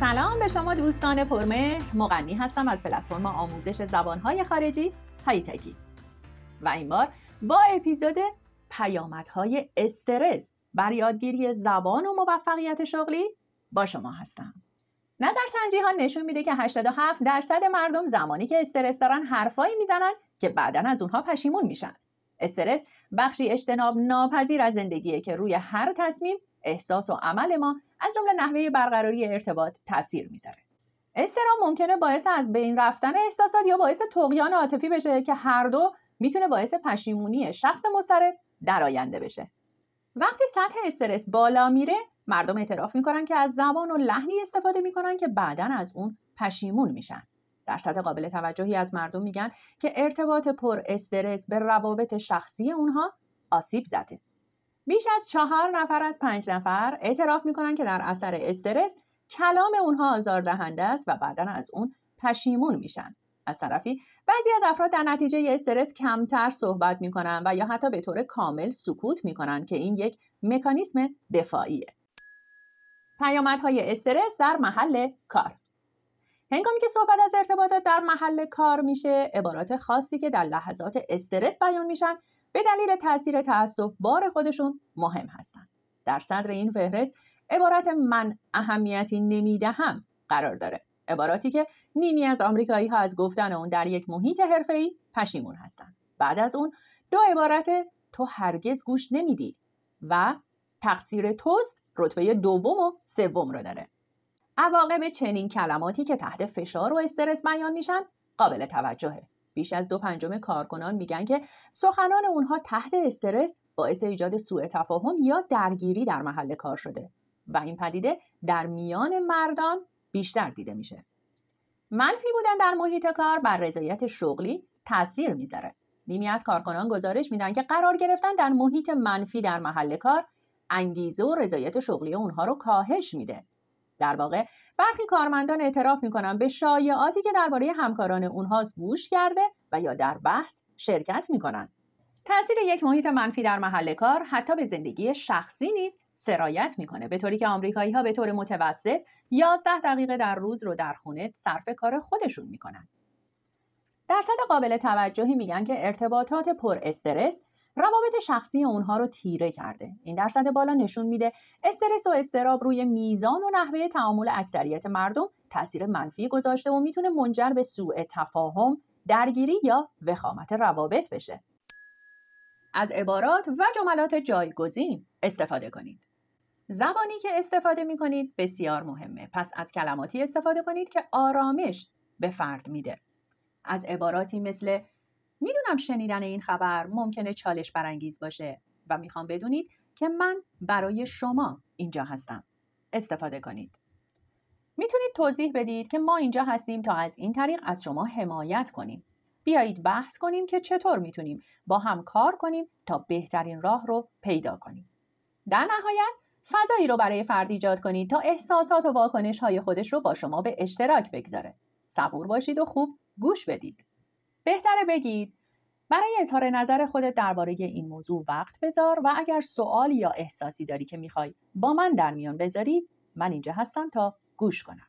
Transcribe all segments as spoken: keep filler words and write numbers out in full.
سلام به شما دوستان پرمهر. مغنی هستم از پلتفرم آموزش زبانهای خارجی هایتکی و این بار با اپیزود پیامدهای استرس بر یادگیری زبان و موفقیت شغلی با شما هستم. نظرسنجی ها نشون میده که هشتاد و هفت درصد مردم زمانی که استرس دارن حرفایی میزنن که بعداً از اونها پشیمون میشن. استرس بخشی اجتناب ناپذیر از زندگیه که روی هر تصمیم، احساس و عمل ما از جمله نحوه برقراری ارتباط تاثیر میذاره. اضطراب ممکنه باعث از بین رفتن احساسات یا باعث طغیان عاطفی بشه که هر دو میتونه باعث پشیمونی شخص مضطرب در آینده بشه. وقتی سطح استرس بالا میره، مردم اعتراف میکنن که از زبان و لحنی استفاده میکنن که بعداً از اون پشیمون میشن. درصد قابل توجهی از مردم میگن که ارتباط پر استرس به روابط شخصی اونها آسیب زده. بیش از چهار نفر از پنج نفر اعتراف میکنن که در اثر استرس کلام اونها آزاردهنده است و بعداً از اون پشیمون میشن. از طرفی بعضی از افراد در نتیجه استرس کمتر صحبت میکنن و یا حتی به طور کامل سکوت میکنن که این یک مکانیسم دفاعیه. پیامدهای استرس در محل کار. هنگامی که صحبت از ارتباطات در محل کار میشه، عبارات خاصی که در لحظات استرس بیان میشن به دلیل تاثیر تأسف بار خودشون مهم هستن. در صدر این فهرست عبارت من اهمیتی نمیدهم قرار داره. عباراتی که نیمی از آمریکایی ها از گفتن اون در یک محیط حرفه‌ای پشیمون هستن. بعد از اون دو عبارت تو هرگز گوش نمیدی و تقصیر توست رتبه دوم و سوم رو داره. عواقب چنین کلماتی که تحت فشار و استرس بیان میشن قابل توجهه. بیش از دو پنجم کارکنان میگن که سخنان اونها تحت استرس باعث ایجاد سوء تفاهم یا درگیری در محل کار شده و این پدیده در میان مردان بیشتر دیده میشه. منفی بودن در محیط کار بر رضایت شغلی تاثیر میذاره. نیمی از کارکنان گزارش میدن که قرار گرفتن در محیط منفی در محل کار انگیزه و رضایت شغلی اونها رو کاهش میده. در واقع برخی کارمندان اعتراف میکنن به شایعاتی که درباره همکاران اونها گوش کرده و یا در بحث شرکت میکنن. تأثیر یک محیط منفی در محل کار حتی به زندگی شخصی نیز سرایت میکنه، به طوری که آمریکایی ها به طور متوسط یازده دقیقه در روز رو در خونه صرف کار خودشون میکنن. درصد قابل توجهی میگن که ارتباطات پر استرس روابط شخصی اونها رو تیره کرده. این درصد بالا نشون میده استرس و اضطراب روی میزان و نحوه تعامل اکثریت مردم تاثیر منفی گذاشته و میتونه منجر به سوء تفاهم، درگیری یا وخامت روابط بشه. از عبارات و جملات جایگزین استفاده کنید. زبانی که استفاده میکنید بسیار مهمه. پس از کلماتی استفاده کنید که آرامش به فرد میده. از عباراتی مثل میدونم شنیدن این خبر ممکنه چالش برانگیز باشه و میخوام بدونید که من برای شما اینجا هستم استفاده کنید. میتونید توضیح بدید که ما اینجا هستیم تا از این طریق از شما حمایت کنیم. بیایید بحث کنیم که چطور میتونیم با هم کار کنیم تا بهترین راه رو پیدا کنیم. در نهایت فضایی رو برای فرد ایجاد کنید تا احساسات و واکنش‌های خودش رو با شما به اشتراک بگذاره. صبور باشید و خوب گوش بدید. بهتره بگید برای اظهار نظر خودت درباره این موضوع وقت بذار و اگر سوالی یا احساسی داری که میخوای با من در میان بذاری، من اینجا هستم تا گوش کنم.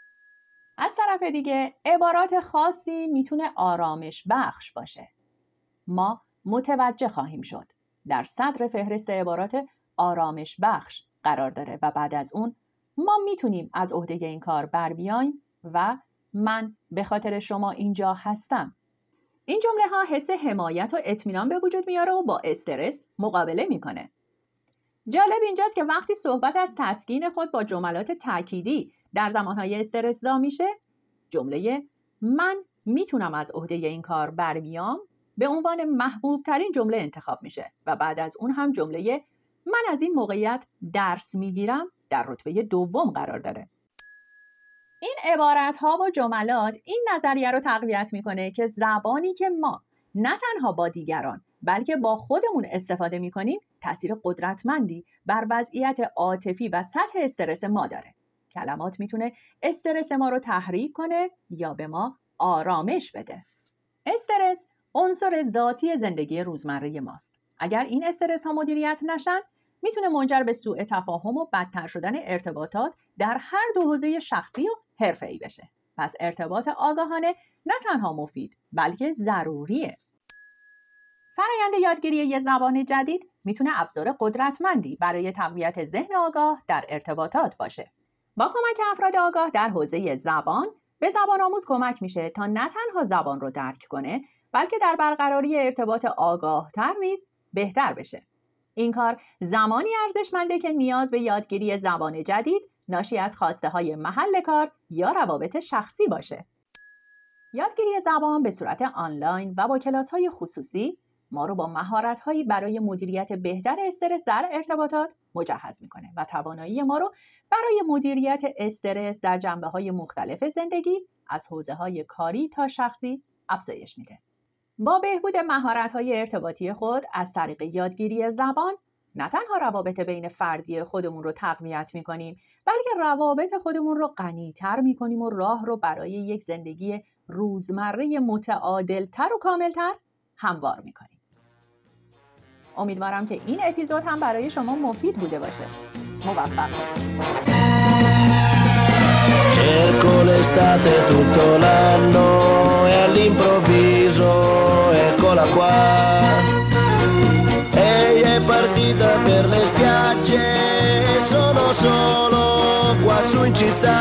از طرف دیگه عبارات خاصی میتونه آرامش بخش باشه. ما متوجه خواهیم شد. در صدر فهرست عبارات آرامش بخش قرار داره و بعد از اون ما میتونیم از عهده این کار بر بیایم و من به خاطر شما اینجا هستم. این جمله ها حس حمایت و اطمینان به وجود میاره و با استرس مقابله میکنه. جالب اینجاست که وقتی صحبت از تسکین خود با جملات تأکیدی در زمانهای استرس دا میشه، جمله من میتونم از عهده این کار بر بیام به عنوان محبوب ترین جمله انتخاب میشه و بعد از اون هم جمله من از این موقعیت درس میگیرم در رتبه دوم قرار داره. این عبارت ها و جملات این نظریه رو تقویت میکنه که زبانی که ما نه تنها با دیگران بلکه با خودمون استفاده میکنیم تأثیر قدرتمندی بر وضعیت عاطفی و سطح استرس ما داره. کلمات میتونه استرس ما رو تحریک کنه یا به ما آرامش بده. استرس عنصر ذاتی زندگی روزمره ماست. اگر این استرس ها مدیریت نشن، میتونه منجر به سوء تفاهم و بدتر شدن ارتباطات در هر دو حوزه شخصی و حرفه‌ای بشه. پس ارتباط آگاهانه نه تنها مفید بلکه ضروریه. فرآیند یادگیری یه زبان جدید میتونه ابزار قدرتمندی برای تقویت ذهن آگاه در ارتباطات باشه. با کمک افراد آگاه در حوزه زبان به زبان آموز کمک میشه تا نه تنها زبان رو درک کنه بلکه در برقراری ارتباط آگاه‌تر نیز بهتر بشه. این کار زمانی ارزشمنده که نیاز به یادگیری زبان جدید ناشی از خواسته‌های محل کار یا روابط شخصی باشه. یادگیری زبان به صورت آنلاین و با کلاس‌های خصوصی ما رو با مهارت‌هایی برای مدیریت بهتر استرس در ارتباطات مجهز می‌کنه و توانایی ما رو برای مدیریت استرس در جنبه‌های مختلف زندگی از حوزه‌های کاری تا شخصی افزایش میده. با بهبود مهارت‌های ارتباطی خود از طریق یادگیری زبان نه تنها روابط بین فردی خودمون رو تقویت می‌کنیم بلکه روابط خودمون رو غنی‌تر می‌کنیم و راه رو برای یک زندگی روزمره متعادل‌تر و کامل‌تر هموار می‌کنیم. امیدوارم که این اپیزود هم برای شما مفید بوده باشه. موفق باشید. Cerco l'estate tutto l'anno e all'improvviso eccola qua. Ehi è partita per le spiagge e sono solo qua su in città.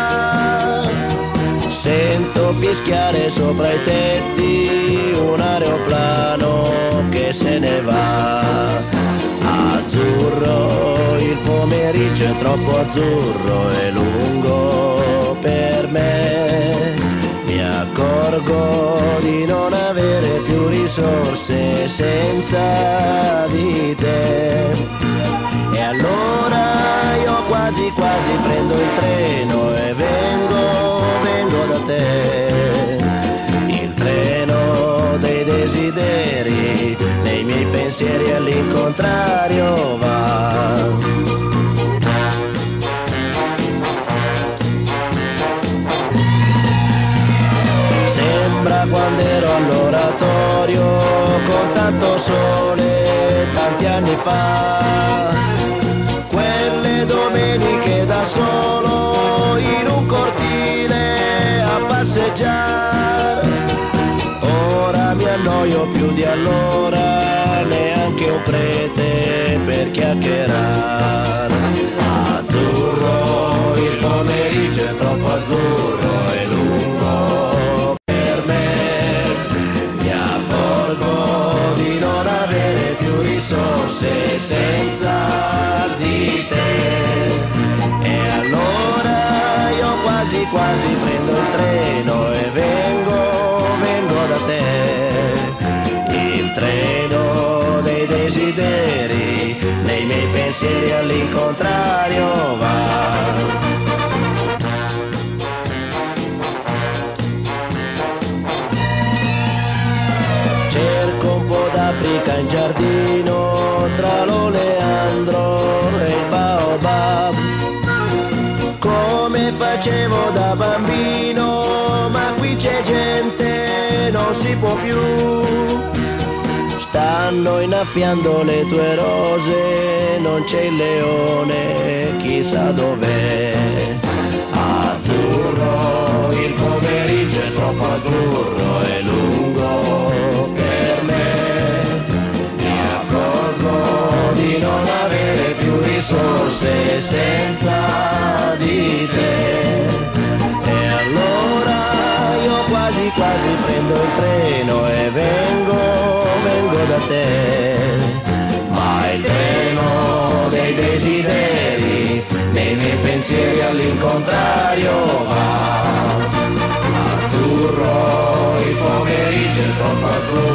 Sento fischiare sopra i tetti un aeroplano che se ne va. Azzurro, il pomeriggio è troppo azzurro e lungo per me. Mi accorgo di non avere più risorse senza di te. E allora io quasi quasi prendo il treno e vengo, vengo da te. Il treno dei desideri, nei miei pensieri all'incontrario va. Sembra quando ero all'oratorio con tanto sole tanti anni fa. Quelle domeniche da solo in un cortile a passeggiare. Ora mi annoio più di allora, neanche un prete per chiacchierare. Azzurro, il pomeriggio è troppo azzurro e lungo per me. Mi accorgo di non avere più risorse senza di te. E allora io quasi quasi prendo il treno e vengo, vengo da te. Il treno dei desideri, nei miei pensieri all'incontrario va. Cerco un po' d'Africa in giardino, tra l'oleandro e il baobab. Come facevo da bambino, ma qui c'è gente, non si può più. Stanno innaffiando le tue rose, non c'è il leone, chissà dov'è. Azzurro, il pomeriggio è troppo azzurro e lungo per me. Mi accorgo di non avere più risorse senza di te. E allora io quasi quasi prendo il treno e vengo, vengo da te. Ma il treno dei desideri, nei miei pensieri all'incontrario va. Azzurro, il pomeriggio è troppo azzurro